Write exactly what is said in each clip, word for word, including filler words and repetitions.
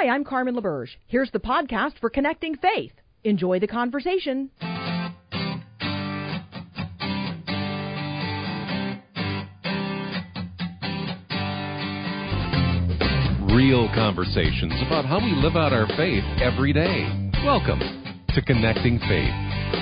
Hi, I'm Carmen LaBerge. Here's the podcast for Connecting Faith. Enjoy the conversation. Real conversations about how we live out our faith every day. Welcome to Connecting Faith.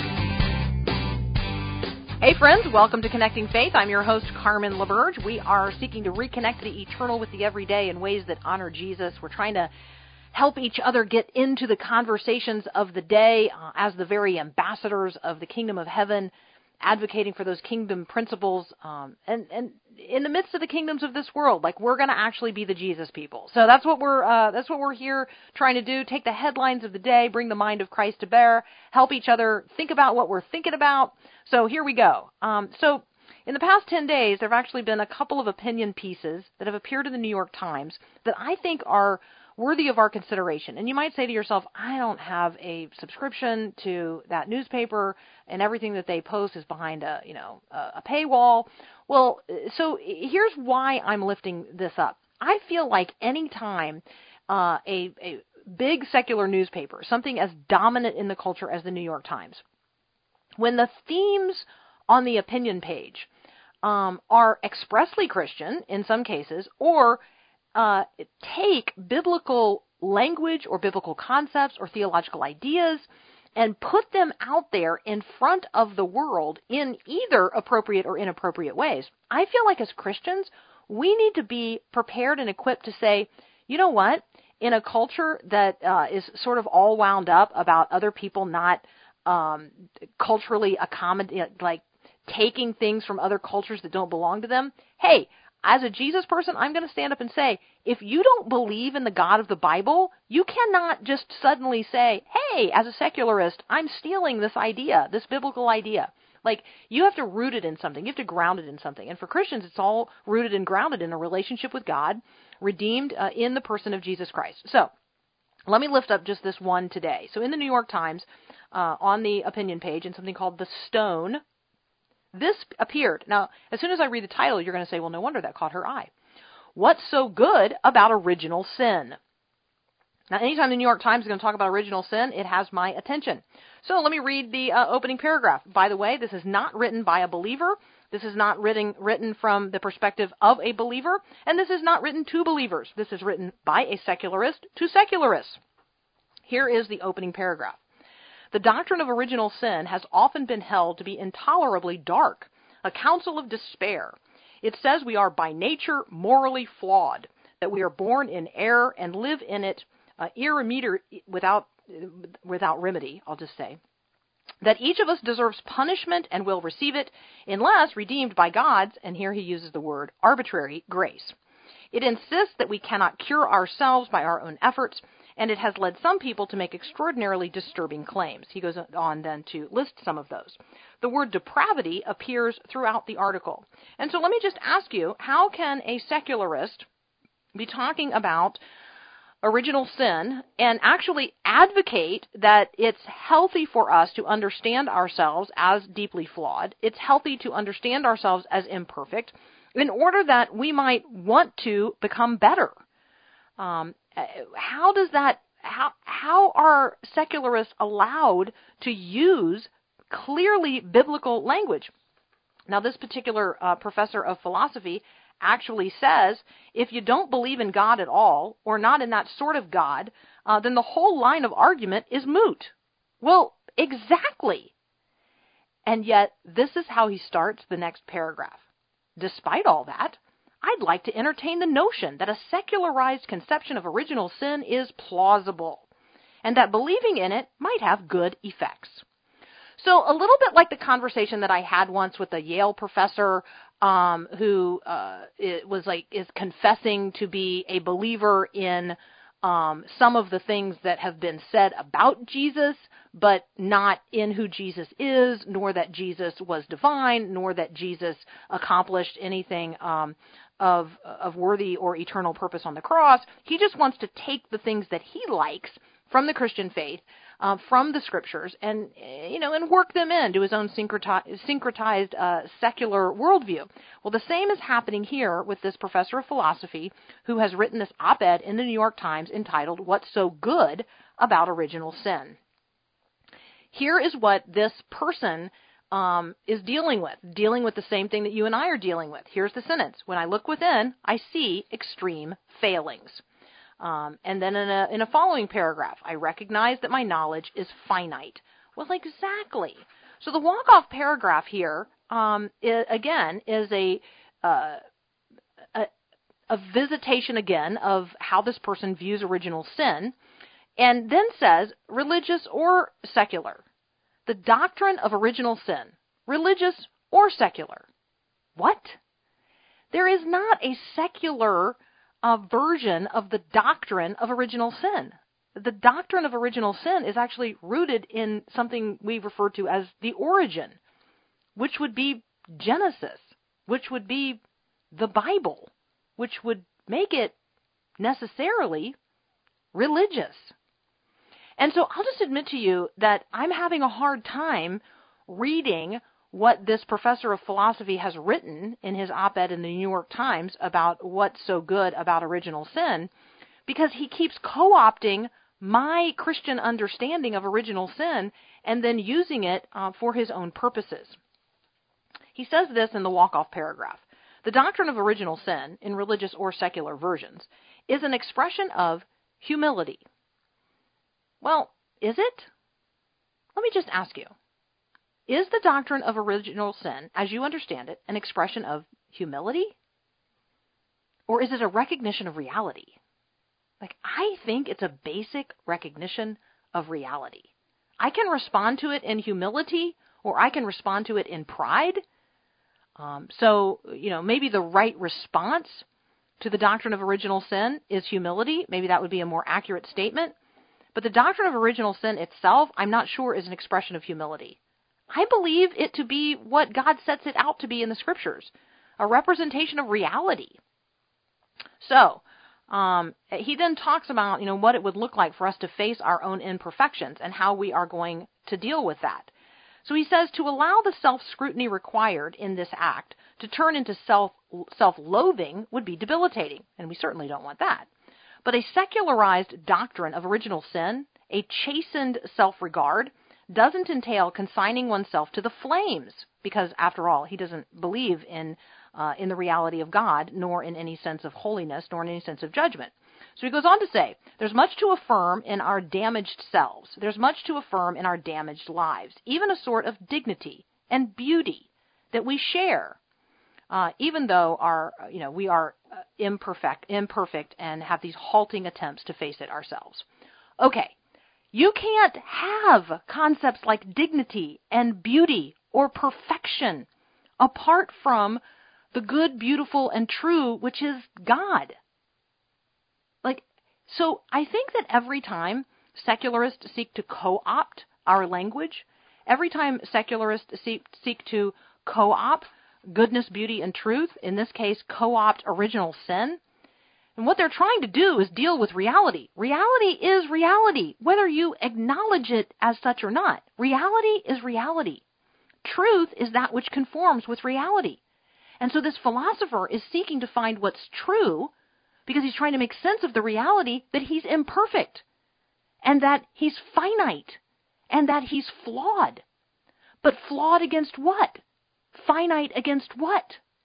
Hey friends, welcome to Connecting Faith. I'm your host, Carmen LaBerge. We are seeking to reconnect the eternal with the everyday in ways that honor Jesus. We're trying to help each other get into the conversations of the day uh, as the very ambassadors of the kingdom of heaven, advocating for those kingdom principles, um, and, and in the midst of the kingdoms of this world, like we're going to actually be the Jesus people. So that's what we're uh, that's what we're here trying to do. Take the headlines of the day, bring the mind of Christ to bear, help each other think about what we're thinking about. So here we go. Um, so in the past ten days, there have actually been a couple of opinion pieces that have appeared in the New York Times that I think are worthy of our consideration. And you might say to yourself, I don't have a subscription to that newspaper, and everything that they post is behind a, you know, a paywall. Well, so here's why I'm lifting this up. I feel like any time uh, a, a big secular newspaper, something as dominant in the culture as the New York Times, when the themes on the opinion page um, are expressly Christian in some cases, or Uh, take biblical language or biblical concepts or theological ideas and put them out there in front of the world in either appropriate or inappropriate ways. I feel like as Christians, we need to be prepared and equipped to say, you know what, in a culture that uh, is sort of all wound up about other people not um, culturally accommodating, like taking things from other cultures that don't belong to them, hey, as a Jesus person, I'm going to stand up and say, if you don't believe in the God of the Bible, you cannot just suddenly say, hey, as a secularist, I'm stealing this idea, this biblical idea. Like, you have to root it in something. You have to ground it in something. And for Christians, it's all rooted and grounded in a relationship with God, redeemed uh, in the person of Jesus Christ. So, let me lift up just this one today. So, in the New York Times, uh, on the opinion page, in something called The Stone, this appeared. Now, as soon as I read the title, you're going to say, well, no wonder that caught her eye. What's so good about original sin? Now, anytime the New York Times is going to talk about original sin, it has my attention. So let me read the uh, opening paragraph. By the way, this is not written by a believer. This is not written, written from the perspective of a believer. And this is not written to believers. This is written by a secularist to secularists. Here is the opening paragraph. The doctrine of original sin has often been held to be intolerably dark, a counsel of despair. It says we are by nature morally flawed, that we are born in error and live in it uh, irremedi- without, without remedy, I'll just say, that each of us deserves punishment and will receive it unless redeemed by God's, and here he uses the word, arbitrary grace. It insists that we cannot cure ourselves by our own efforts, and it has led some people to make extraordinarily disturbing claims. He goes on then to list some of those. The word depravity appears throughout the article. And so let me just ask you, how can a secularist be talking about original sin and actually advocate that it's healthy for us to understand ourselves as deeply flawed, it's healthy to understand ourselves as imperfect, in order that we might want to become better? Um, how does that, how, how are secularists allowed to use clearly biblical language? Now, this particular uh, professor of philosophy actually says, if you don't believe in God at all, or not in that sort of God, uh, then the whole line of argument is moot. Well, exactly. And yet, this is how he starts the next paragraph. Despite all that, I'd like to entertain the notion that a secularized conception of original sin is plausible, and that believing in it might have good effects. So a little bit like the conversation that I had once with a Yale professor um, who uh, it was like is confessing to be a believer in um, some of the things that have been said about Jesus, but not in who Jesus is, nor that Jesus was divine, nor that Jesus accomplished anything um, of of worthy or eternal purpose on the cross. He just wants to take the things that he likes from the Christian faith uh, from the Scriptures and, you know, and work them into his own syncreti- syncretized uh, secular worldview. Well, the same is happening here with this professor of philosophy who has written this op-ed in the New York Times entitled, "What's So Good About Original Sin?" Here is what this person um, is dealing with, dealing with the same thing that you and I are dealing with. Here's the sentence. "When I look within, I see extreme failings." Um, and then in a, in a following paragraph, "I recognize that my knowledge is finite." Well, exactly. So the walk-off paragraph here, um, is, again, is a, uh, a a visitation again of how this person views original sin, and then says, religious or secular. The doctrine of original sin, religious or secular. What? There is not a secular uh, version of the doctrine of original sin. The doctrine of original sin is actually rooted in something we refer to as the origin, which would be Genesis, which would be the Bible, which would make it necessarily religious. And so I'll just admit to you that I'm having a hard time reading what this professor of philosophy has written in his op-ed in the New York Times about what's so good about original sin, because he keeps co-opting my Christian understanding of original sin and then using it uh, for his own purposes. He says this in the walk-off paragraph. The doctrine of original sin, in religious or secular versions, is an expression of humility. Well, is it? Let me just ask you. Is the doctrine of original sin, as you understand it, an expression of humility? Or is it a recognition of reality? Like, I think it's a basic recognition of reality. I can respond to it in humility, or I can respond to it in pride. Um, so, you know, maybe the right response to the doctrine of original sin is humility. Maybe that would be a more accurate statement. But the doctrine of original sin itself, I'm not sure, is an expression of humility. I believe it to be what God sets it out to be in the Scriptures, a representation of reality. So, um, he then talks about, you know, what it would look like for us to face our own imperfections and how we are going to deal with that. So he says to allow the self-scrutiny required in this act to turn into self, self-loathing would be debilitating, and we certainly don't want that. But a secularized doctrine of original sin, a chastened self-regard, doesn't entail consigning oneself to the flames, because, after all, he doesn't believe in uh, in the reality of God, nor in any sense of holiness, nor in any sense of judgment. So he goes on to say, there's much to affirm in our damaged selves. There's much to affirm in our damaged lives, even a sort of dignity and beauty that we share, uh, even though our, you know, we are uh, imperfect, imperfect and have these halting attempts to face it ourselves. Okay, you can't have concepts like dignity and beauty or perfection apart from the good, beautiful, and true, which is God. Like, so I think that every time secularists seek to co-opt our language, every time secularists seek, seek to co-opt goodness, beauty, and truth, in this case, co-opt original sin, and what they're trying to do is deal with reality. Reality is reality, whether you acknowledge it as such or not. Reality is reality. Truth is that which conforms with reality. And so this philosopher is seeking to find what's true because he's trying to make sense of the reality that he's imperfect and that he's finite and that he's flawed. But flawed against what? Finite against what?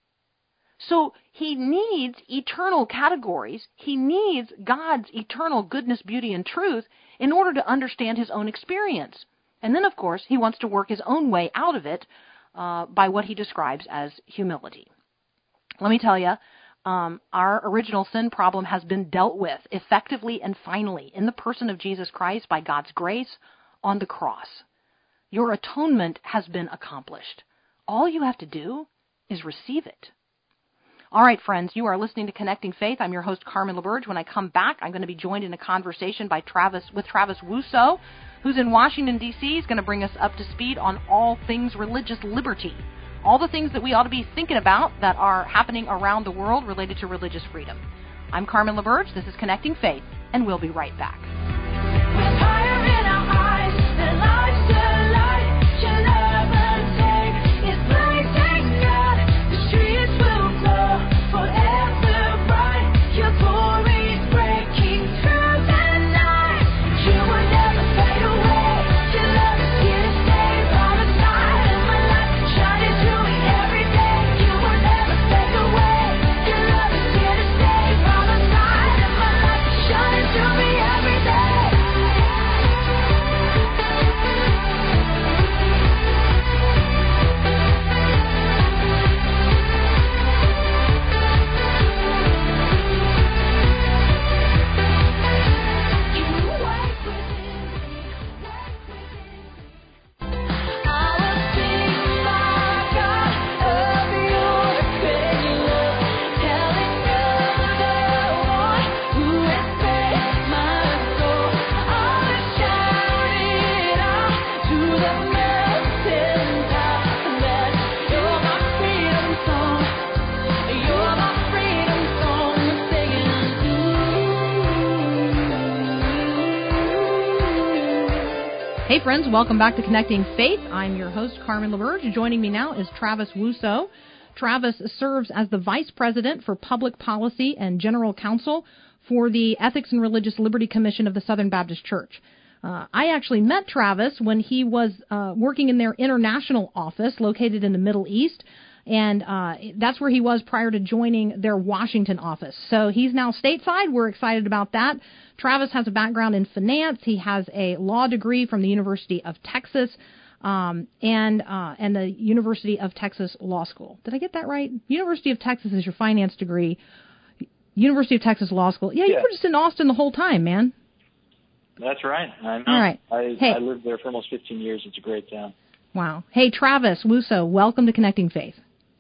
So he needs eternal categories. He needs God's eternal goodness, beauty, and truth in order to understand his own experience. And then, of course, he wants to work his own way out of it uh, by what he describes as humility. Let me tell you, um, our original sin problem has been dealt with effectively and finally in the person of Jesus Christ by God's grace on the cross. Your atonement has been accomplished. All you have to do is receive it. All right, friends, you are listening to Connecting Faith. I'm your host, Carmen LaBerge. When I come back, I'm going to be joined in a conversation by Travis with Travis Wusso, who's in Washington, D C He's going to bring us up to speed on all things religious liberty, all the things that we ought to be thinking about that are happening around the world related to religious freedom. I'm Carmen LaBerge. This is Connecting Faith, and we'll be right back. With fire in our eyes, Hey friends, welcome back to Connecting Faith. I'm your host, Carmen LaBerge. Joining me now is Travis Wuso. Travis serves as the Vice President for Public Policy and General Counsel for the Ethics and Religious Liberty Commission of the Southern Baptist Church. Uh, I actually met Travis when he was uh, working in their international office located in the Middle East, and uh, that's where he was prior to joining their Washington office. So he's now stateside. We're excited about that. Travis has a background in finance. He has a law degree from the University of Texas um, and uh, and the University of Texas Law School. Did I get that right? University of Texas is your finance degree. University of Texas Law School. Yeah, you yeah. were just in Austin the whole time, man. That's right. I know. All right. I, hey. I lived there for almost fifteen years. It's a great town. Wow. Hey, Travis Wuso, welcome to Connecting Faith.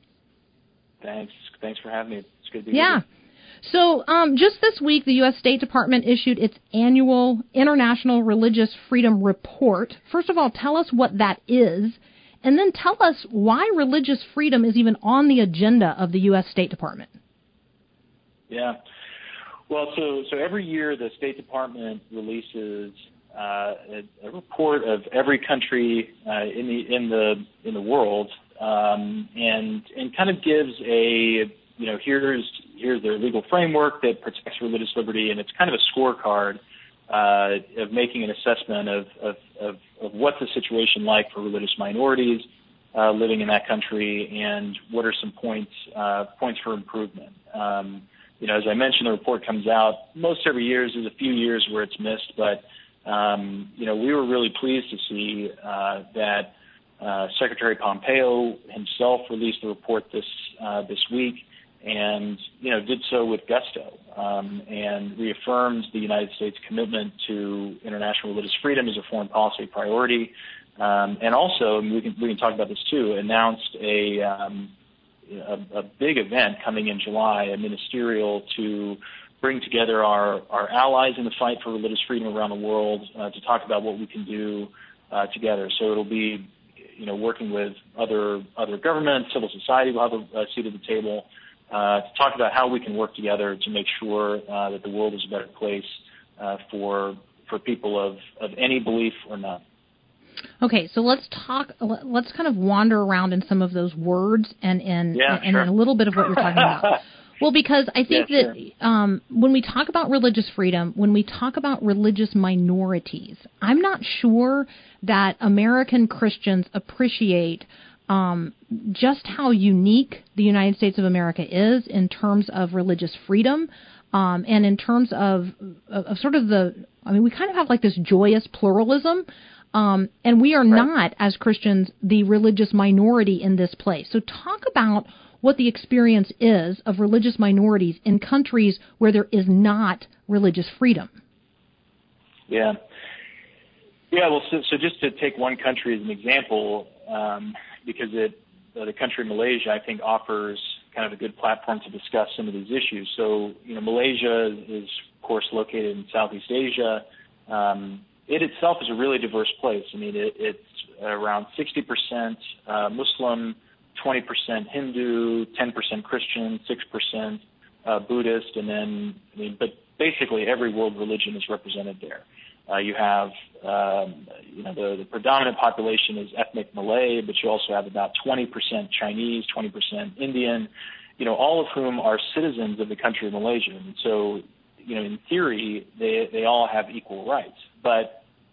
Thanks. Thanks for having me. It's good to be yeah. with you. So um, just this week, the U S State Department issued its annual International Religious Freedom Report. First of all, tell us what that is, and then tell us why religious freedom is even on the agenda of the U S State Department. Yeah. Well, so so every year the State Department releases uh, a, a report of every country uh, in the in the in the world, um, and and kind of gives a you know here's here's their legal framework that protects religious liberty, and it's kind of a scorecard uh, of making an assessment of, of of of what's the situation like for religious minorities uh, living in that country, and what are some points uh, points for improvement. Um, You know, as I mentioned, the report comes out most every year. There's a few years where it's missed, but, um, you know, we were really pleased to see uh, that uh, Secretary Pompeo himself released the report this uh, this week and, you know, did so with gusto um, and reaffirmed the United States' commitment to international religious freedom as a foreign policy priority. Um, and also, and we can, we can talk about this too, announced a um, A, a big event coming in July, a ministerial to bring together our, our allies in the fight for religious freedom around the world uh, to talk about what we can do uh, together. So it'll be, you know, working with other other governments, civil society will have a, a seat at the table uh, to talk about how we can work together to make sure uh, that the world is a better place uh, for for people of, of any belief or not. Okay, so let's talk. Let's kind of wander around in some of those words and and, yeah, and sure. a little bit of what you're talking about. Well, because I think yeah, that sure. um, when we talk about religious freedom, when we talk about religious minorities, I'm not sure that American Christians appreciate um, just how unique the United States of America is in terms of religious freedom um, and in terms of, of, of sort of the, I mean, we kind of have like this joyous pluralism. Um, and we are right. not, as Christians, the religious minority in this place. So talk about what the experience is of religious minorities in countries where there is not religious freedom. Yeah. Yeah, well, so, so just to take one country as an example, um, because it, uh, the country Malaysia, I think, offers kind of a good platform to discuss some of these issues. So, you know, Malaysia is, of course, located in Southeast Asia. Um, It itself is a really diverse place. I mean, it, it's around sixty percent uh, Muslim, twenty percent Hindu, ten percent Christian, six percent uh, Buddhist, and then, I mean, but basically every world religion is represented there. Uh, you have, um, you know, the, the predominant population is ethnic Malay, but you also have about twenty percent Chinese, twenty percent Indian, you know, all of whom are citizens of the country of Malaysia. And so, you know, in theory, they they all have equal rights. But,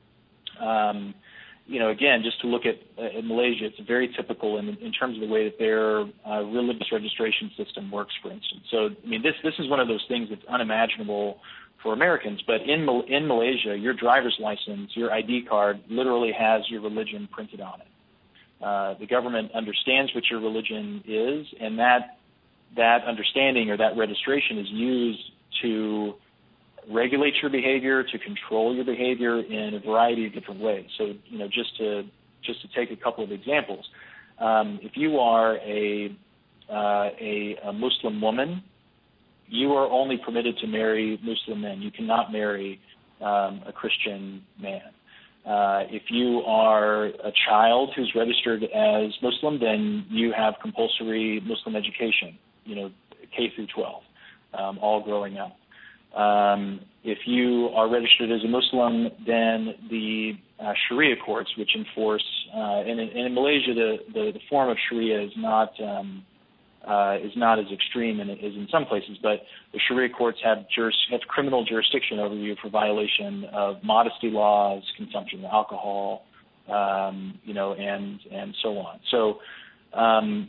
um, you know, again, just to look at uh, in Malaysia, it's very typical in, in terms of the way that their uh, religious registration system works, for instance. So, I mean, this this is one of those things that's unimaginable for Americans. But in in Malaysia, your driver's license, your I D card, literally has your religion printed on it. Uh, the government understands what your religion is, and that that understanding or that registration is used to regulate your behavior, to control your behavior in a variety of different ways. So, you know, just to just to take a couple of examples, um, if you are a, uh, a a Muslim woman, you are only permitted to marry Muslim men. You cannot marry um, a Christian man. Uh, if you are a child who's registered as Muslim, then you have compulsory Muslim education, you know, K through twelve, um, all growing up. Um, if you are registered as a Muslim, then the uh, Sharia courts, which enforce, uh, and, in, and in Malaysia, the, the, the form of Sharia is not um, uh, is not as extreme as in some places, but the Sharia courts have, juris, have criminal jurisdiction over you for violation of modesty laws, consumption of alcohol, um, you know, and and so on. So, um,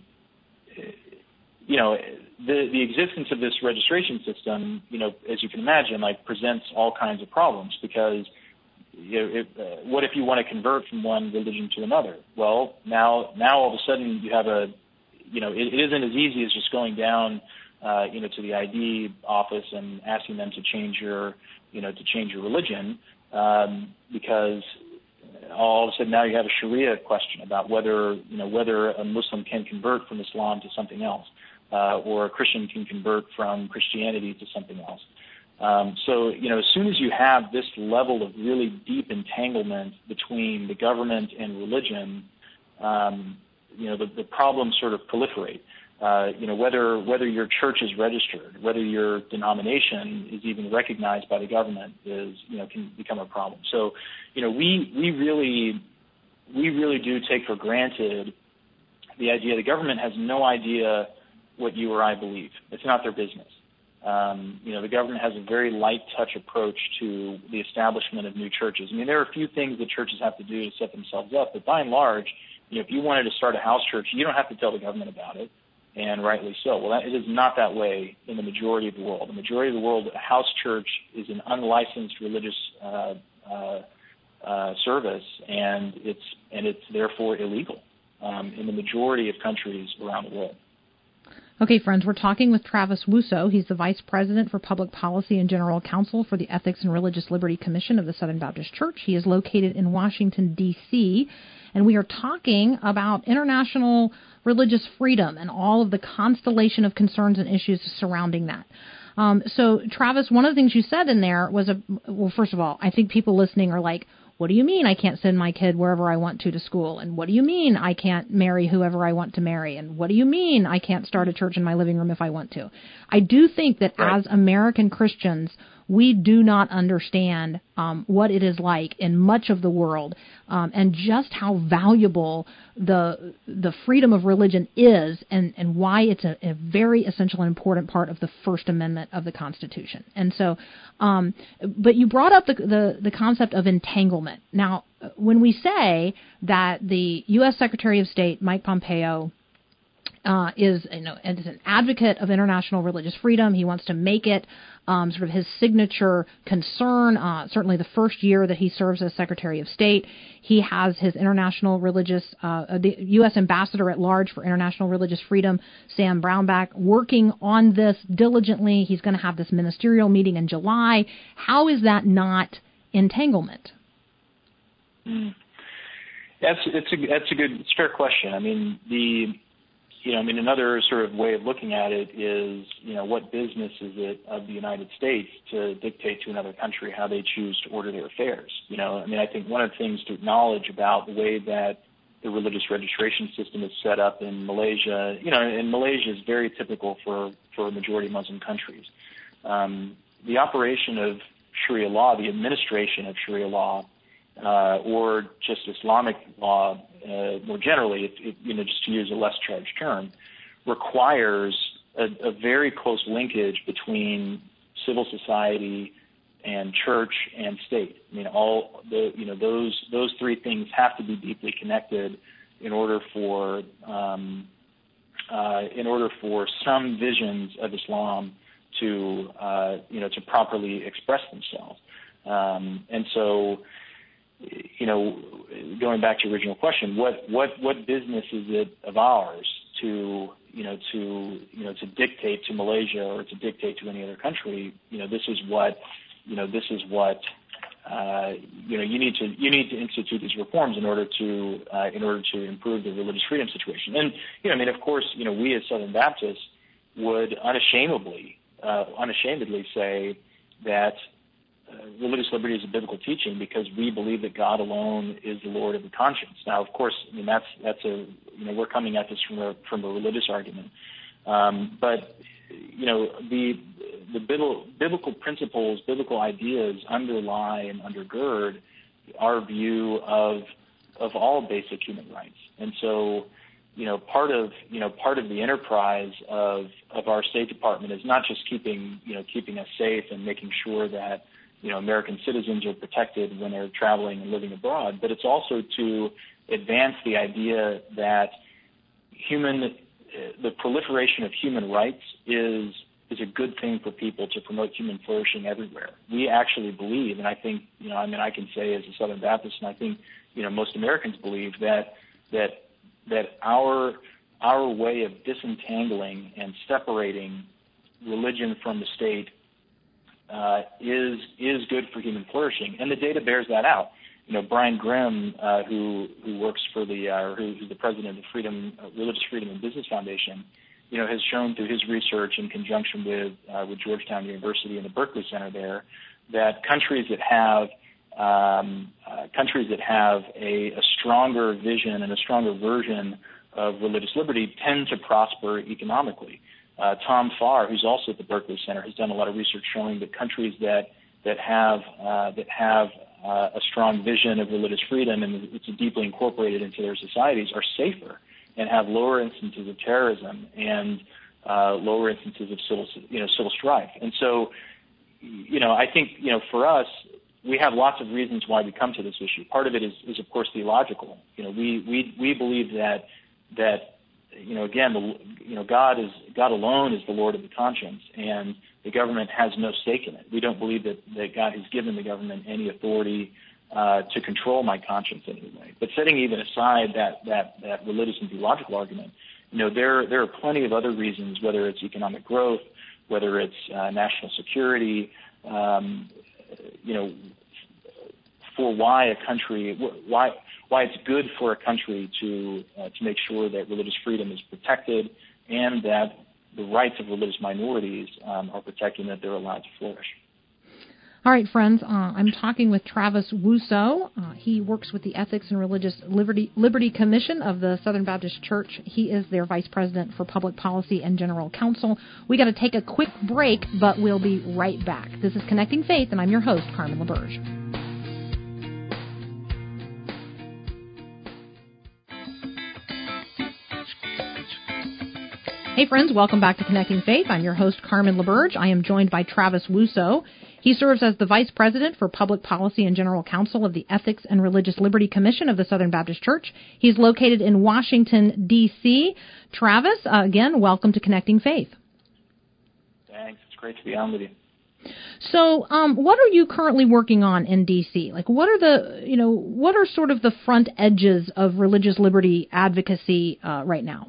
you know, the the existence of this registration system, you know, as you can imagine, like presents all kinds of problems because, you know, it, uh, what if you want to convert from one religion to another? Well, now now all of a sudden you have a, you know, it, it isn't as easy as just going down, uh, you know, to the I D office and asking them to change your, you know, to change your religion, um, because all of a sudden now you have a Sharia question about whether, you know, whether a Muslim can convert from Islam to something else, uh, or a Christian can convert from Christianity to something else. Um, so, you know, as soon as you have this level of really deep entanglement between the government and religion, um, you know, the, the problems sort of proliferate. Uh, you know, whether whether your church is registered, whether your denomination is even recognized by the government is, you know, can become a problem. So, you know, we we really we really do take for granted the idea the government has no idea what you or I believe. It's not their business. Um, you know, the government has a very light touch approach to the establishment of new churches. I mean, there are a few things that churches have to do to set themselves up, but by and large, you know, if you wanted to start a house church, you don't have to tell the government about it. And rightly so. Well, that, it is not that way in the majority of the world. The majority of the world, a house church is an unlicensed religious uh, uh, uh, service, and it's and it's therefore illegal um, in the majority of countries around the world. Okay, friends, we're talking with Travis Wuso. He's the Vice President for Public Policy and General Counsel for the Ethics and Religious Liberty Commission of the Southern Baptist Church. He is located in Washington, D C, and we are talking about international religious freedom and all of the constellation of concerns and issues surrounding that. Um, so, Travis, one of the things you said in there was, a, well, first of all, I think people listening are like, what do you mean I can't send my kid wherever I want to to school? And what do you mean I can't marry whoever I want to marry? And what do you mean I can't start a church in my living room if I want to? I do think that right. as American Christians, we do not understand um, what it is like in much of the world um, and just how valuable the the freedom of religion is and, and why it's a, a very essential and important part of the First Amendment of the Constitution. And so, um, but you brought up the, the, the concept of entanglement. Now, when we say that the U S Secretary of State, Mike Pompeo, Uh, is you know is an advocate of international religious freedom. He wants to make it um, sort of his signature concern. Uh, certainly, the first year that he serves as Secretary of State, he has his international religious uh, the U S Ambassador at Large for International Religious Freedom, Sam Brownback, working on this diligently. He's going to have this ministerial meeting in July. How is that not entanglement? Mm. That's it's a that's a good it's a fair question. I mean the. You know, I mean, another sort of way of looking at it is, you know, what business is it of the United States to dictate to another country how they choose to order their affairs? You know, I mean, I think one of the things to acknowledge about the way that the religious registration system is set up in Malaysia, you know, and Malaysia is very typical for, for majority Muslim countries. Um, the operation of Sharia law, the administration of Sharia law, uh, or just Islamic law, Uh, more generally, if, if, you know, just to use a less charged term, requires a, a very close linkage between civil society and church and state. I mean, all the you know those those three things have to be deeply connected in order for um, uh, in order for some visions of Islam to uh, you know to properly express themselves. Um, and so. You know, going back to your original question, what, what, what business is it of ours to, you know, to, you know, to dictate to Malaysia or to dictate to any other country? You know, this is what, you know, this is what, uh, you know, you need to, you need to institute these reforms in order to, uh, in order to improve the religious freedom situation. And, you know, I mean, of course, you know, we as Southern Baptists would unashamedly, uh, unashamedly say that Uh, religious liberty is a biblical teaching because we believe that God alone is the Lord of the conscience. Now, of course, I mean that's that's a you know we're coming at this from a from a religious argument, um, but you know the the biblical principles, biblical ideas underlie and undergird our view of of all basic human rights. And so, you know, part of you know part of the enterprise of of our State Department is not just keeping you know keeping us safe and making sure that you know American citizens are protected when they're traveling and living abroad, but it's also to advance the idea that human the proliferation of human rights is is a good thing for people, to promote human flourishing everywhere. We actually believe, and I think, you know, I mean, I can say as a Southern Baptist, and I think, you know, most Americans believe that that that our our way of disentangling and separating religion from the state uh, is is good for human flourishing, and the data bears that out. You know, Brian Grimm, uh, who who works for the uh, who, who's the president of the Freedom uh, Religious Freedom and Business Foundation, you know, has shown through his research in conjunction with uh, with Georgetown University and the Berkeley Center there, that countries that have um, uh, countries that have a, a stronger vision and a stronger version of religious liberty tend to prosper economically. Uh, Tom Farr, who's also at the Berkeley Center, has done a lot of research showing that countries that that have uh, that have uh, a strong vision of religious freedom and it's deeply incorporated into their societies are safer and have lower instances of terrorism and uh, lower instances of civil, you know, civil strife. And so, you know, I think, you know, for us, we have lots of reasons why we come to this issue. Part of it is, is of course, theological. You know, we we we believe that that you know, again, the, you know, God is God alone is the Lord of the conscience, and the government has no stake in it. We don't believe that, that God has given the government any authority uh, to control my conscience in any way. But setting even aside that that that religious and theological argument, you know, there there are plenty of other reasons, whether it's economic growth, whether it's uh, national security, um, you know, for why a country why. why it's good for a country to uh, to make sure that religious freedom is protected and that the rights of religious minorities um, are protected and that they're allowed to flourish. All right, friends, uh, I'm talking with Travis Wuso. Uh, he works with the Ethics and Religious Liberty, Liberty Commission of the Southern Baptist Church. He is their Vice President for Public Policy and General Counsel. We got to take a quick break, but we'll be right back. This is Connecting Faith, and I'm your host, Carmen LaBerge. Hey friends, welcome back to Connecting Faith. I'm your host, Carmen LaBerge. I am joined by Travis Wuso. He serves as the Vice President for Public Policy and General Counsel of the Ethics and Religious Liberty Commission of the Southern Baptist Church. He's located in Washington, D C Travis, uh, again, welcome to Connecting Faith. Thanks. It's great to be on with you. So, um, what are you currently working on in D C? Like, what are the, you know, what are sort of the front edges of religious liberty advocacy uh, right now?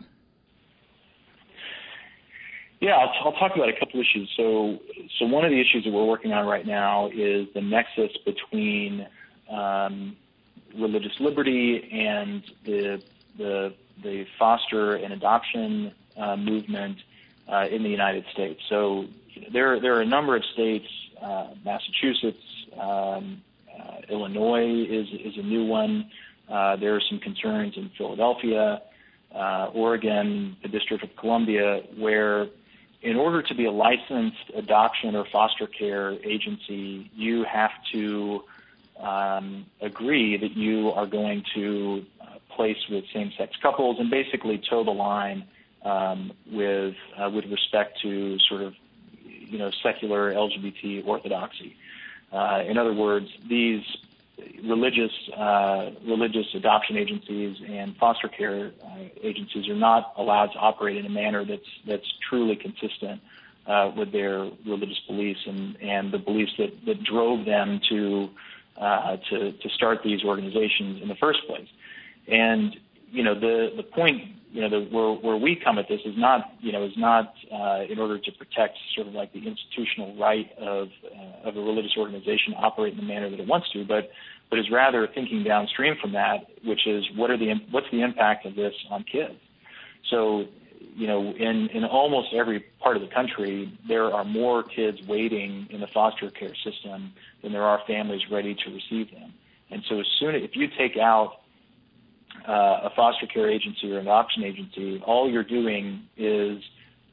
Yeah, I'll, I'll talk about a couple issues. So, so one of the issues that we're working on right now is the nexus between um, religious liberty and the the, the foster and adoption uh, movement uh, in the United States. So, there there are a number of states. Uh, Massachusetts, um, uh, Illinois is is a new one. Uh, there are some concerns in Philadelphia, uh, Oregon, the District of Columbia, where in order to be a licensed adoption or foster care agency, you have to um, agree that you are going to uh, place with same-sex couples and basically toe the line um, with uh, with respect to sort of, you know, secular L G B T orthodoxy. Uh, in other words, these religious uh, religious adoption agencies and foster care uh, agencies are not allowed to operate in a manner that's that's truly consistent uh, with their religious beliefs and, and the beliefs that, that drove them to, uh, to to start these organizations in the first place. And you know the the point you know the, where where we come at this is not you know is not uh, in order to protect sort of like the institutional right of uh, of a religious organization to operate in the manner that it wants to, but but is rather thinking downstream from that, which is what are the what's the impact of this on kids? So, you know, in, in almost every part of the country, there are more kids waiting in the foster care system than there are families ready to receive them. And so, as soon as if you take out uh, a foster care agency or an adoption agency, all you're doing is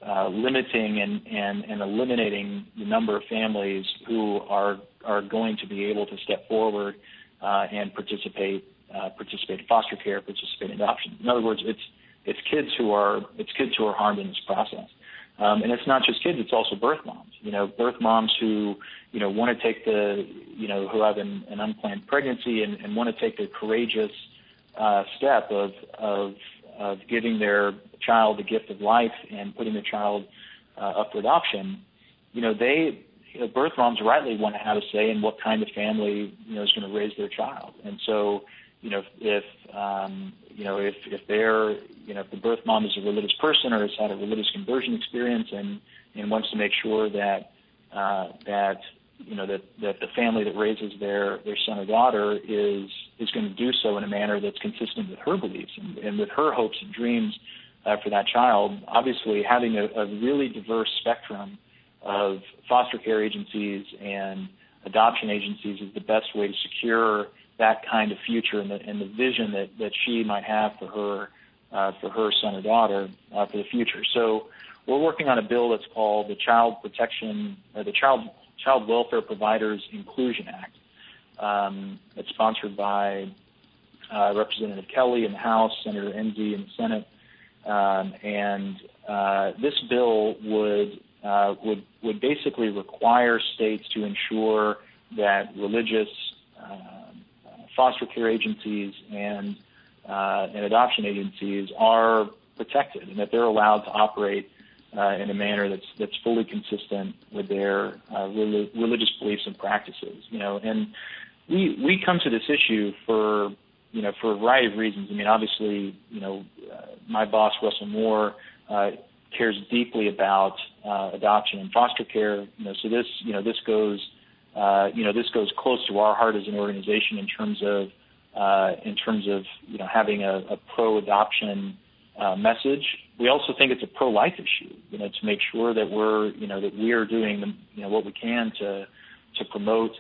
uh, limiting and, and, and eliminating the number of families who are are going to be able to step forward uh, and participate uh, participate in foster care, participate in adoption. In other words, it's it's kids who are it's kids who are harmed in this process. Um, and it's not just kids; it's also birth moms. You know, birth moms who, you know, want to take the, you know, who have an, an unplanned pregnancy and, and want to take the courageous uh, step of, of of giving their child the gift of life and putting the child uh, up for adoption. You know, they, you know, birth moms rightly want to have a say in what kind of family, you know, is going to raise their child. And so, you know, if um, you know, if if they're, you know, if the birth mom is a religious person or has had a religious conversion experience and, and wants to make sure that uh, that you know that, that the family that raises their, their son or daughter is is going to do so in a manner that's consistent with her beliefs and, and with her hopes and dreams uh, for that child. Obviously, having a, a really diverse spectrum of foster care agencies and adoption agencies is the best way to secure that kind of future and the, and the vision that, that she might have for her uh, for her son or daughter uh, for the future. So we're working on a bill that's called the Child Protection, or the Child Child Welfare Providers Inclusion Act. Um, it's sponsored by uh, Representative Kelly in the House, Senator Enzi in the Senate, um, and uh, this bill would uh, would would basically require states to ensure that religious uh, foster care agencies and uh, and adoption agencies are protected and that they're allowed to operate uh, in a manner that's that's fully consistent with their uh, rel- religious beliefs and practices. You know, and we we come to this issue for you know for a variety of reasons. I mean, obviously, you know, uh, my boss Russell Moore uh, cares deeply about uh, adoption and foster care. You know, so this you know this goes. Uh, you know, this goes close to our heart as an organization in terms of uh, in terms of you know having a, a pro-adoption uh, message. We also think it's a pro-life issue. You know, to make sure that we're you know that we are doing the, you know what we can to to promote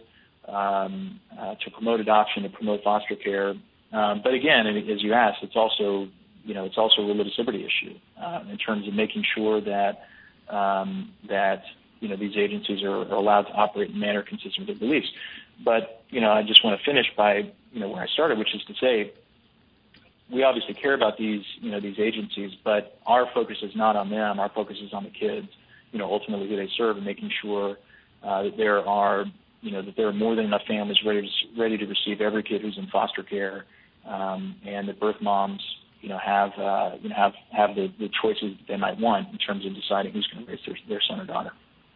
um, uh, to promote adoption, to promote foster care. Um, but again, as you asked, it's also you know it's also a religious liberty issue uh, in terms of making sure that um, that. you know, these agencies are, are allowed to operate in a manner consistent with their beliefs. But, you know, I just want to finish by, you know, where I started, which is to say we obviously care about these, you know, these agencies, but our focus is not on them. Our focus is on the kids, you know, ultimately who they serve, and making sure uh, that there are, you know, that there are more than enough families ready to, ready to receive every kid who's in foster care, um, and that birth moms, you know, have, uh, you know, have, have the, the choices that they might want in terms of deciding who's going to raise their, their son or daughter.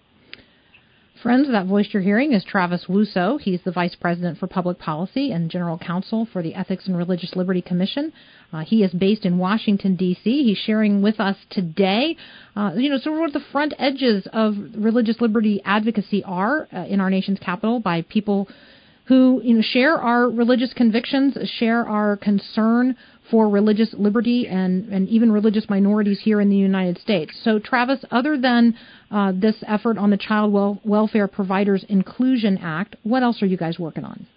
Friends, that voice you're hearing is Travis Wuso. He's the Vice President for Public Policy and General Counsel for the Ethics and Religious Liberty Commission. Uh, he is based in Washington, D C He's sharing with us today, uh, you know, sort of what the front edges of religious liberty advocacy are uh, in our nation's capital by people who, you know, share our religious convictions, share our concern for religious liberty and, and even religious minorities here in the United States. So, Travis, other than uh, this effort on the Child Wel- Welfare Providers Inclusion Act, what else are you guys working on?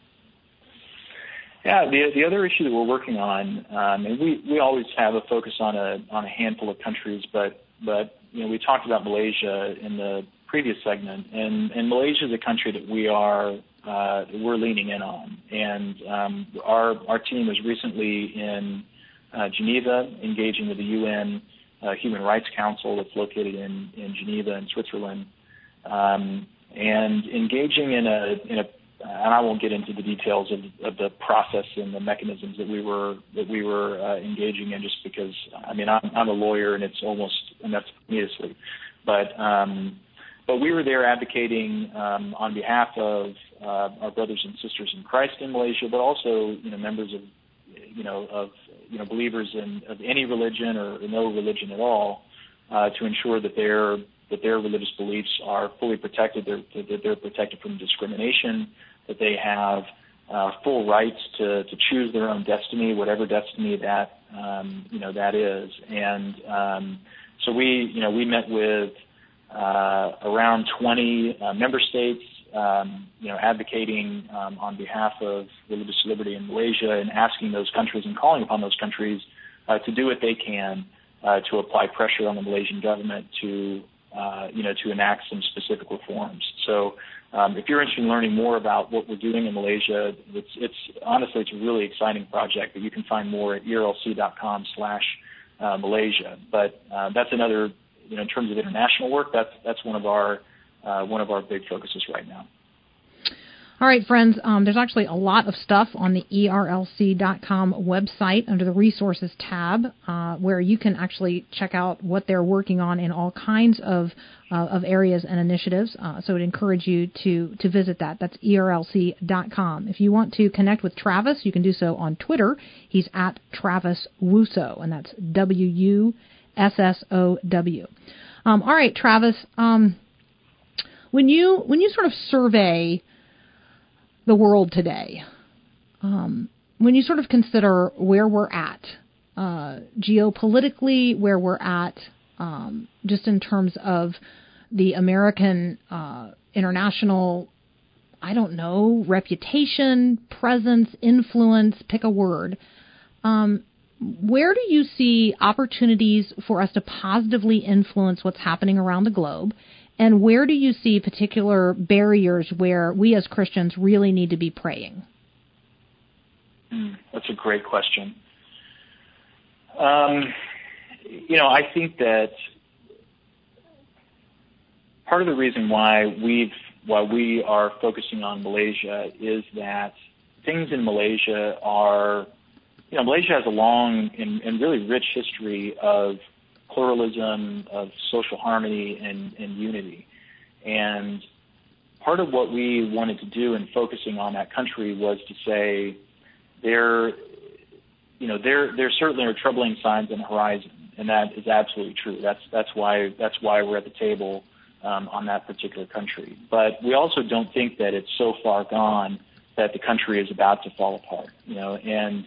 Yeah, the the other issue that we're working on, um, and we, we always have a focus on a on a handful of countries, but but you know we talked about Malaysia in the previous segment, and, and Malaysia is a country that we are uh, we're leaning in on, and um, our our team was recently in uh, Geneva, engaging with the U N uh, Human Rights Council that's located in, in Geneva in Switzerland, um, and engaging in a in a and I won't get into the details of, of the process and the mechanisms that we were that we were uh, engaging in, just because I mean I'm, I'm a lawyer and it's almost enough for me to sleep, but um, but we were there advocating um, on behalf of uh, our brothers and sisters in Christ in Malaysia, but also you know members of you know of you know believers in of any religion or no religion at all, uh, to ensure that their that their religious beliefs are fully protected, they're, that they're protected from discrimination, that they have uh, full rights to, to choose their own destiny, whatever destiny that um, you know that is. And um, so we you know we met with uh, around twenty uh, member states, um, you know, advocating um, on behalf of religious liberty in Malaysia, and asking those countries and calling upon those countries uh, to do what they can uh, to apply pressure on the Malaysian government to, uh, you know, to enact some specific reforms. So um, if you're interested in learning more about what we're doing in Malaysia, it's, it's honestly, it's a really exciting project that you can find more at E R L C dot com slash Malaysia. But uh, that's another, you know, in terms of international work, that's that's one of our uh, one of our big focuses right now. All right, friends, um, there's actually a lot of stuff on the E R L C dot com website under the Resources tab uh, where you can actually check out what they're working on in all kinds of uh, of areas and initiatives. Uh, so I'd encourage you to, to visit that. That's E R L C dot com. If you want to connect with Travis, you can do so on Twitter. He's at Travis Woussow, and that's W U S S O W. Um, all right, Travis, um, when you when you sort of survey the world today, um, when you sort of consider where we're at uh, geopolitically, where we're at um, just in terms of the American uh, international, I don't know, reputation, presence, influence, pick a word, um, where do you see opportunities for us to positively influence what's happening around the globe? And where do you see particular barriers where we as Christians really need to be praying? Mm, that's a great question. Um, you know, I think that part of the reason why we've why we are focusing on Malaysia is that things in Malaysia are, you know, Malaysia has a long and, and really rich history of pluralism, of social harmony and, and unity. And part of what we wanted to do in focusing on that country was to say there, you know, there there certainly are troubling signs on the horizon, and that is absolutely true. That's that's why that's why we're at the table um, on that particular country. But we also don't think that it's so far gone that the country is about to fall apart, you know, and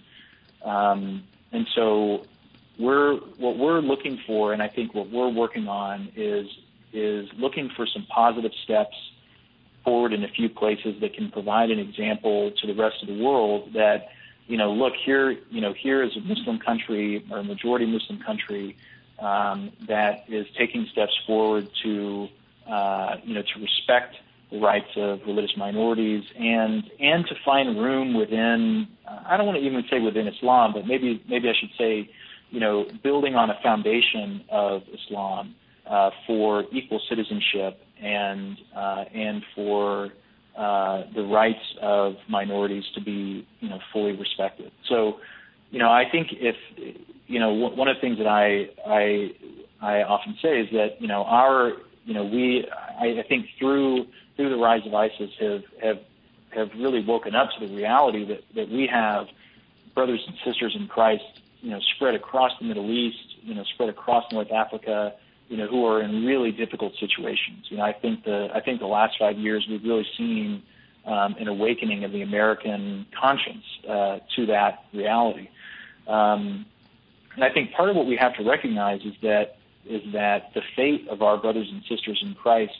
um, and so. We're what we're looking for, and I think what we're working on is is looking for some positive steps forward in a few places that can provide an example to the rest of the world that, you know, look here, you know, here is a Muslim country or a majority Muslim country um, that is taking steps forward to, uh, you know, to respect the rights of religious minorities and and to find room within. I don't want to even say within Islam, but maybe maybe I should say, you know, building on a foundation of Islam uh, for equal citizenship and uh, and for uh, the rights of minorities to be, you know, fully respected. So, you know, I think if, you know, w- one of the things that I I I often say is that, you know, our, you know, we I, I think through through the rise of ISIS have have have really woken up to the reality that that we have brothers and sisters in Christ, you know, spread across the Middle East, you know, spread across North Africa, you know, who are in really difficult situations. You know, I think the I think the last five years we've really seen um, an awakening of the American conscience uh, to that reality. Um, and I think part of what we have to recognize is that is that the fate of our brothers and sisters in Christ,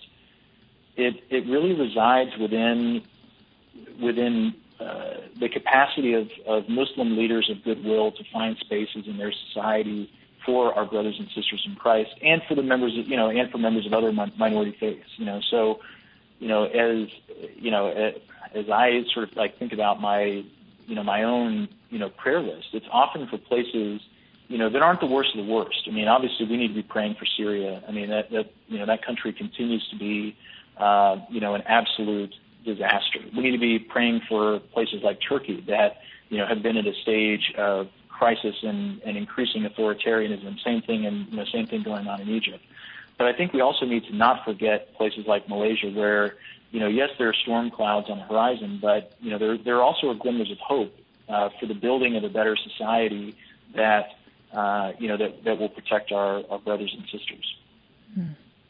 it it really resides within within. Uh, the capacity of, of Muslim leaders of goodwill to find spaces in their society for our brothers and sisters in Christ, and for the members of, you know, and for members of other min- minority faiths. You know, so, you know, as you know, as I sort of like think about my, you know, my own, you know, prayer list, it's often for places, you know, that aren't the worst of the worst. I mean, obviously, we need to be praying for Syria. I mean, that that you know, that country continues to be, uh, you know, an absolute disaster. We need to be praying for places like Turkey that, you know, have been at a stage of crisis and, and increasing authoritarianism. Same thing, and you know, same thing going on in Egypt. But I think we also need to not forget places like Malaysia, where, you know, yes, there are storm clouds on the horizon, but you know, there there are also glimmers of hope uh, for the building of a better society that uh, you know that, that will protect our, our brothers and sisters. Hmm.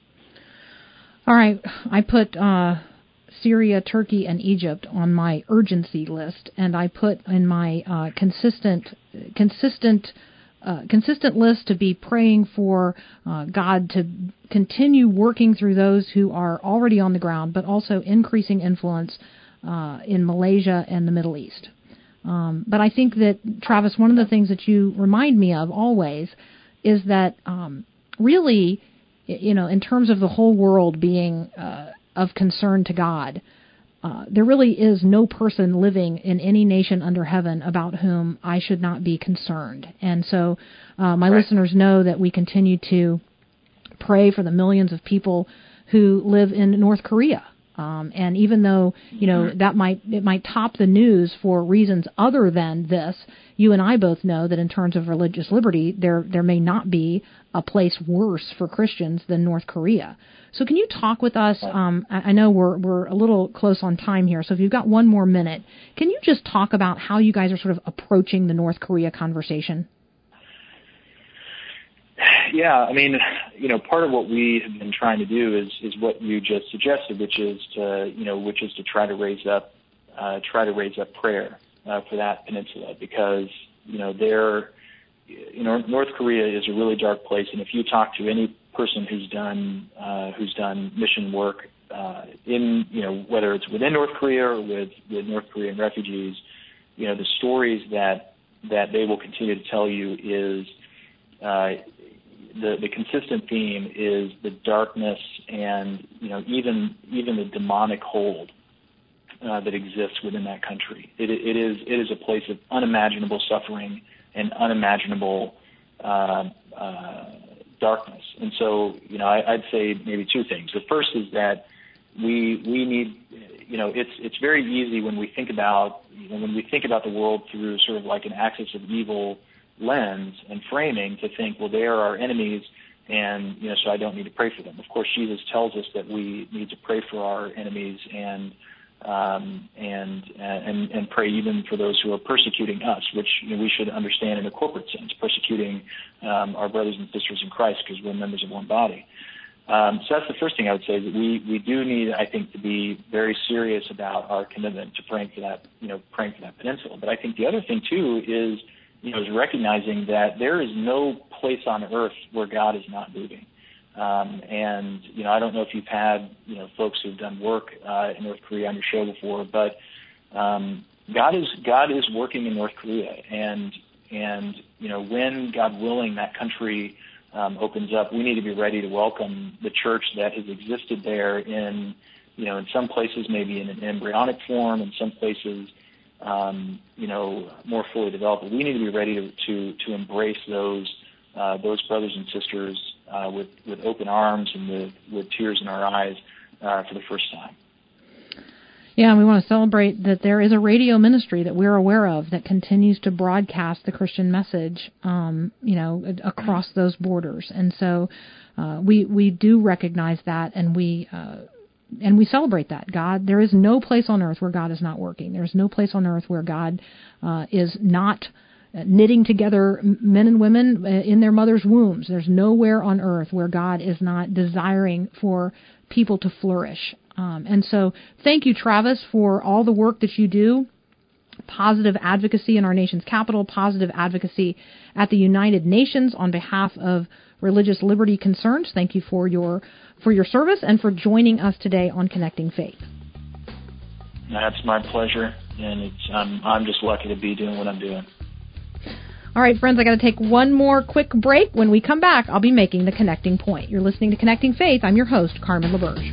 All right, I put. Uh Syria, Turkey, and Egypt on my urgency list, and I put in my uh, consistent, consistent, uh, consistent list to be praying for uh, God to continue working through those who are already on the ground, but also increasing influence uh, in Malaysia and the Middle East. Um, but I think that, Travis, one of the things that you remind me of always is that um, really, you know, in terms of the whole world being uh, of concern to God, uh, there really is no person living in any nation under heaven about whom I should not be concerned. And so uh, my right. listeners know that we continue to pray for the millions of people who live in North Korea. Um, and even though, you know, that might it might top the news for reasons other than this, you and I both know that in terms of religious liberty, there there may not be a place worse for Christians than North Korea. So can you talk with us? Um, I, I know we're we're a little close on time here, so if you've got one more minute, can you just talk about how you guys are sort of approaching the North Korea conversation? Yeah, I mean, you know, part of what we have been trying to do is, is what you just suggested, which is to, you know, which is to try to raise up, uh, try to raise up prayer uh, for that peninsula, because, you know, there, you know, North Korea is a really dark place, and if you talk to any person who's done uh, who's done mission work uh, in, you know, whether it's within North Korea or with, with North Korean refugees, you know, the stories that that they will continue to tell you is. Uh, The, the consistent theme is the darkness and, you know, even even the demonic hold uh, that exists within that country. It, it is it is a place of unimaginable suffering and unimaginable uh, uh, darkness. And so, you know, I, I'd say maybe two things. The first is that we we need, you know, it's it's very easy when we think about you know, when we think about the world through sort of like an axis of evil lens and framing to think, well, they are our enemies, and you know, so I don't need to pray for them. Of course, Jesus tells us that we need to pray for our enemies and um, and and and pray even for those who are persecuting us, which you know, we should understand in a corporate sense, persecuting um, our brothers and sisters in Christ because we're members of one body. Um, so that's the first thing I would say, that we, we do need, I think, to be very serious about our commitment to praying for that, you know, praying for that peninsula. But I think the other thing too is, you know, is recognizing that there is no place on earth where God is not moving. Um, and, you know, I don't know if you've had, you know, folks who've done work uh, in North Korea on your show before, but um, God is God is working in North Korea. And, and you know, when, God willing, that country um, opens up, we need to be ready to welcome the church that has existed there in, you know, in some places maybe in an embryonic form, in some places Um, you know, more fully developed. We need to be ready to to, to embrace those uh, those brothers and sisters uh, with with open arms and with, with tears in our eyes uh, for the first time. Yeah, and we want to celebrate that there is a radio ministry that we're aware of that continues to broadcast the Christian message, um, you know, across those borders, and so uh, we we do recognize that, and we. Uh, And we celebrate that. God, there is no place on earth where God is not working. There is no place on earth where God uh, is not knitting together men and women in their mother's wombs. There's nowhere on earth where God is not desiring for people to flourish. Um, and so thank you, Travis, for all the work that you do. Positive advocacy in our nation's capital, positive advocacy at the United Nations on behalf of religious liberty concerns. Thank you for your for your service and for joining us today on Connecting Faith. That's my pleasure, and it's I'm I'm just lucky to be doing what I'm doing. All right, friends, I got to take one more quick break. When we come back, I'll be making the connecting point. You're listening to Connecting Faith. I'm your host, Carmen LaBerge.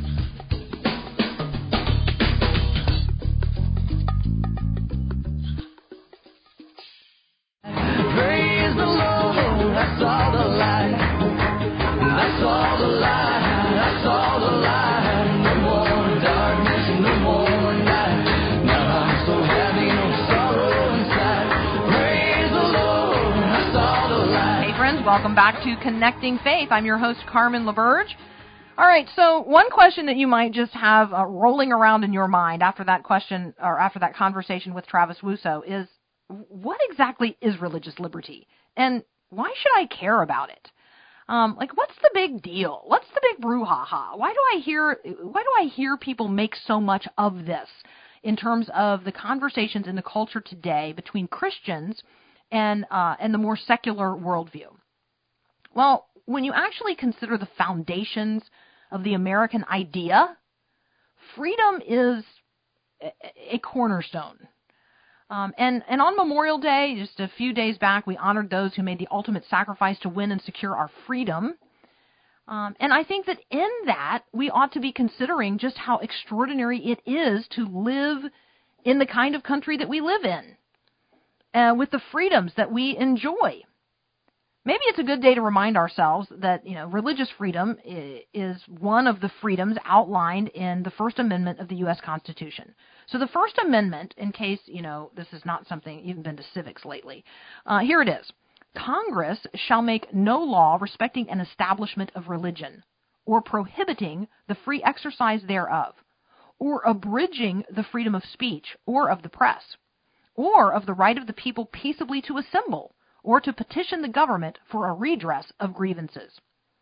Praise the Lord, that's all the light. That's all the light. That's all the light. No more darkness, no more night. Now I'm so happy, no sorrow inside. Praise the Lord, that's all the light. Hey friends, welcome back to Connecting Faith. I'm your host, Carmen LaBerge. All right, so one question that you might just have uh, rolling around in your mind after that question, or after that conversation with Travis Wuso, is what exactly is religious liberty? And why should I care about it? Um, like, what's the big deal? What's the big brouhaha? Why do I hear? Why do I hear people make so much of this in terms of the conversations in the culture today between Christians and uh, and the more secular worldview? Well, when you actually consider the foundations of the American idea, freedom is a cornerstone. Um, and, and on Memorial Day, just a few days back, we honored those who made the ultimate sacrifice to win and secure our freedom. Um, and I think that in that, we ought to be considering just how extraordinary it is to live in the kind of country that we live in, uh, with the freedoms that we enjoy. Maybe it's a good day to remind ourselves that, you know, religious freedom is one of the freedoms outlined in the First Amendment of the U S Constitution. So the First Amendment, in case, you know, this is not something, you've been to civics lately, uh, here it is. Congress shall make no law respecting an establishment of religion, or prohibiting the free exercise thereof, or abridging the freedom of speech or of the press, or of the right of the people peaceably to assemble, or to petition the government for a redress of grievances.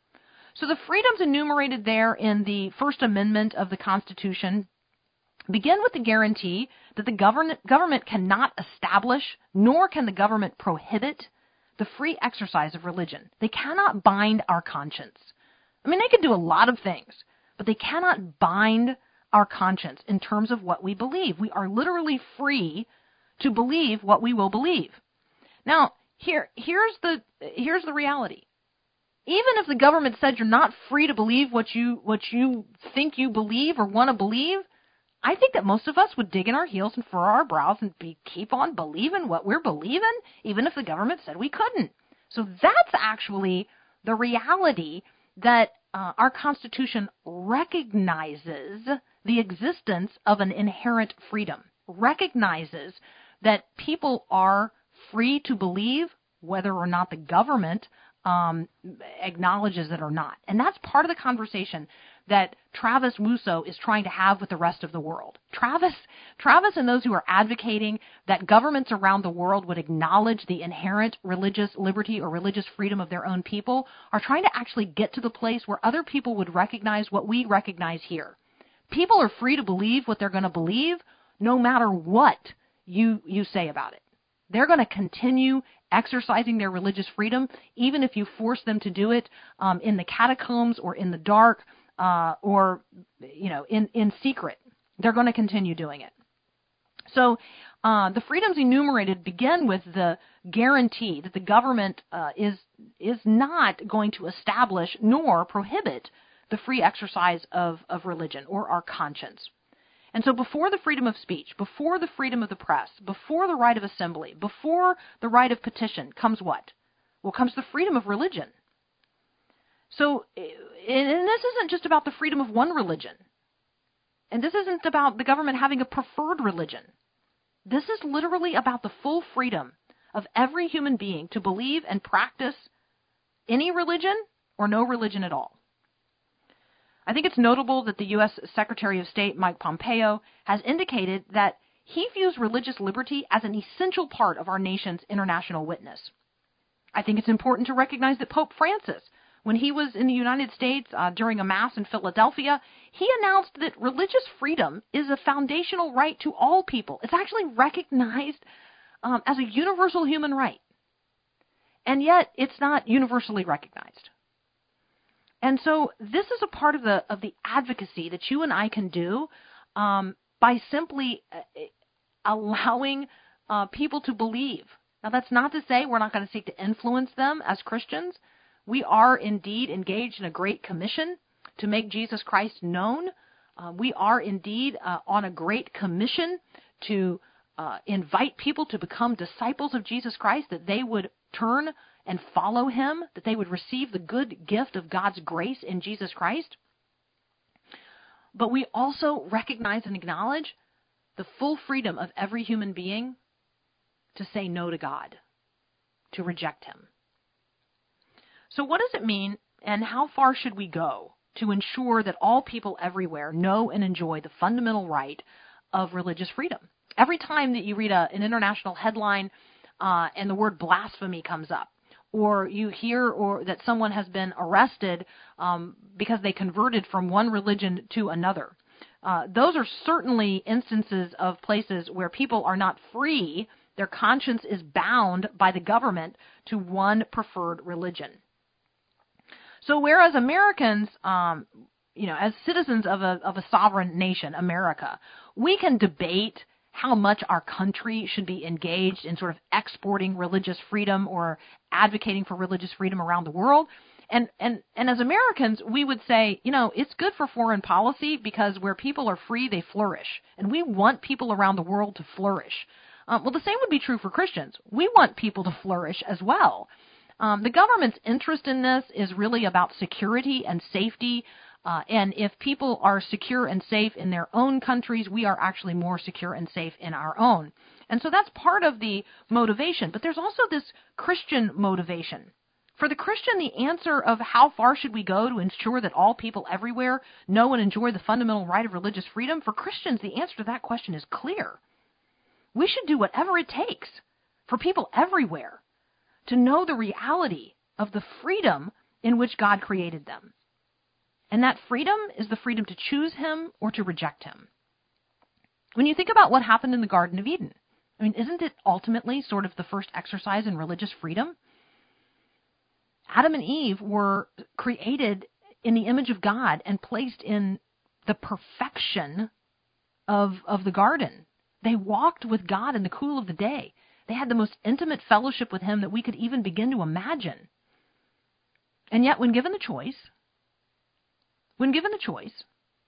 So the freedoms enumerated there in the First Amendment of the Constitution begin with the guarantee that the government, government cannot establish, nor can the government prohibit, the free exercise of religion. They cannot bind our conscience. I mean, they can do a lot of things, but they cannot bind our conscience in terms of what we believe. We are literally free to believe what we will believe. Now, Here, here's the here's the reality. Even if the government said you're not free to believe what you what you think you believe or want to believe, I think that most of us would dig in our heels and furrow our brows and be keep on believing what we're believing, even if the government said we couldn't. So that's actually the reality that uh, our Constitution recognizes the existence of an inherent freedom, recognizes that people are free to believe whether or not the government um, acknowledges it or not. And that's part of the conversation that Travis Wuso is trying to have with the rest of the world. Travis, Travis and those who are advocating that governments around the world would acknowledge the inherent religious liberty or religious freedom of their own people are trying to actually get to the place where other people would recognize what we recognize here. People are free to believe what they're going to believe no matter what you, you say about it. They're going to continue exercising their religious freedom, even if you force them to do it um, in the catacombs or in the dark uh, or, you know, in, in secret. They're going to continue doing it. So uh, the freedoms enumerated begin with the guarantee that the government uh, is is not going to establish nor prohibit the free exercise of, of religion or our conscience. And so before the freedom of speech, before the freedom of the press, before the right of assembly, before the right of petition comes what? Well, comes the freedom of religion. So, and this isn't just about the freedom of one religion. And this isn't about the government having a preferred religion. This is literally about the full freedom of every human being to believe and practice any religion or no religion at all. I think it's notable that the U S Secretary of State, Mike Pompeo, has indicated that he views religious liberty as an essential part of our nation's international witness. I think it's important to recognize that Pope Francis, when he was in the United States uh, during a mass in Philadelphia, he announced that religious freedom is a foundational right to all people. It's actually recognized um, as a universal human right. And yet, it's not universally recognized. And so this is a part of the of the advocacy that you and I can do um, by simply uh, allowing uh, people to believe. Now, that's not to say we're not going to seek to influence them as Christians. We are indeed engaged in a great commission to make Jesus Christ known. Uh, we are indeed uh, on a great commission to uh, invite people to become disciples of Jesus Christ, that they would turn and follow him, that they would receive the good gift of God's grace in Jesus Christ. But we also recognize and acknowledge the full freedom of every human being to say no to God, to reject him. So what does it mean, and how far should we go to ensure that all people everywhere know and enjoy the fundamental right of religious freedom? Every time that you read a, an international headline uh, and the word blasphemy comes up, or you hear or that someone has been arrested um, because they converted from one religion to another. Uh, those are certainly instances of places where people are not free. Their conscience is bound by the government to one preferred religion. So whereas Americans, um, you know, as citizens of a, of a sovereign nation, America, we can debate how much our country should be engaged in sort of exporting religious freedom or advocating for religious freedom around the world. And, and, and as Americans, we would say, you know, it's good for foreign policy because where people are free, they flourish. And we want people around the world to flourish. Um, well, the same would be true for Christians. We want people to flourish as well. Um, the government's interest in this is really about security and safety. Uh, and if people are secure and safe in their own countries, we are actually more secure and safe in our own. And so that's part of the motivation. But there's also this Christian motivation. For the Christian, the answer of how far should we go to ensure that all people everywhere know and enjoy the fundamental right of religious freedom, for Christians, the answer to that question is clear. We should do whatever it takes for people everywhere to know the reality of the freedom in which God created them. And that freedom is the freedom to choose Him or to reject Him. When you think about what happened in the Garden of Eden, I mean, isn't it ultimately sort of the first exercise in religious freedom? Adam and Eve were created in the image of God and placed in the perfection of, of the garden. They walked with God in the cool of the day. They had the most intimate fellowship with Him that we could even begin to imagine. And yet, when given the choice, when given the choice,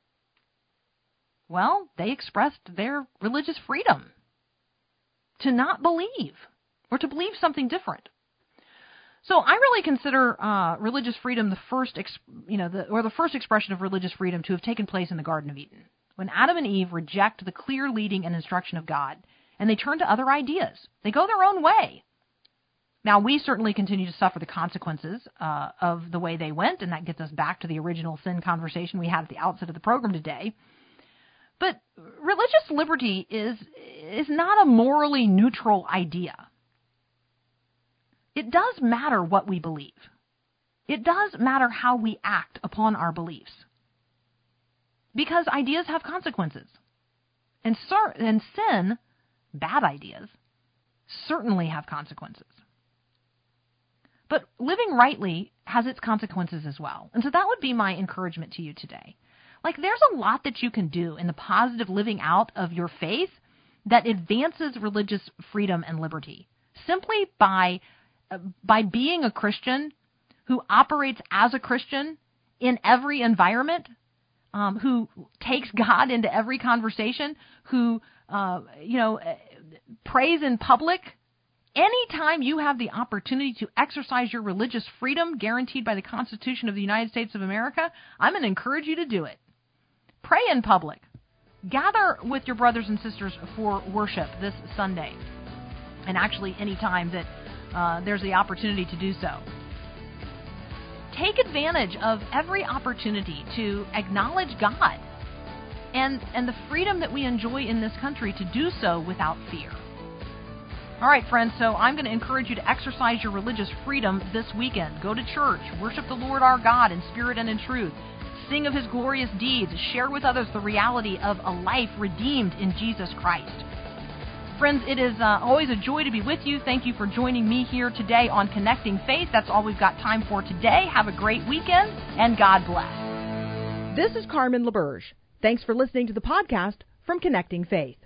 well, they expressed their religious freedom to not believe or to believe something different. So I really consider uh, religious freedom the first, ex- you know, the, or the first expression of religious freedom to have taken place in the Garden of Eden, when Adam and Eve reject the clear leading and instruction of God, and they turn to other ideas. They go their own way. Now, we certainly continue to suffer the consequences uh, of the way they went, and that gets us back to the original sin conversation we had at the outset of the program today. But religious liberty is is not a morally neutral idea. It does matter what we believe. It does matter how we act upon our beliefs. Because ideas have consequences. And, cer- and sin, bad ideas, certainly have consequences. But living rightly has its consequences as well. And so that would be my encouragement to you today. Like, there's a lot that you can do in the positive living out of your faith that advances religious freedom and liberty, simply by by being a Christian who operates as a Christian in every environment, um, who takes God into every conversation, who, uh, you know, prays in public. Anytime you have the opportunity to exercise your religious freedom guaranteed by the Constitution of the United States of America, I'm going to encourage you to do it. Pray in public. Gather with your brothers and sisters for worship this Sunday, and actually any time that Uh, there's the opportunity to do so. Take advantage of every opportunity to acknowledge God and, and the freedom that we enjoy in this country to do so without fear. All right, friends, so I'm going to encourage you to exercise your religious freedom this weekend. Go to church, worship the Lord our God in spirit and in truth, sing of His glorious deeds, share with others the reality of a life redeemed in Jesus Christ. Friends, it is uh, always a joy to be with you. Thank you for joining me here today on Connecting Faith. That's all we've got time for today. Have a great weekend, and God bless. This is Carmen LaBerge. Thanks for listening to the podcast from Connecting Faith.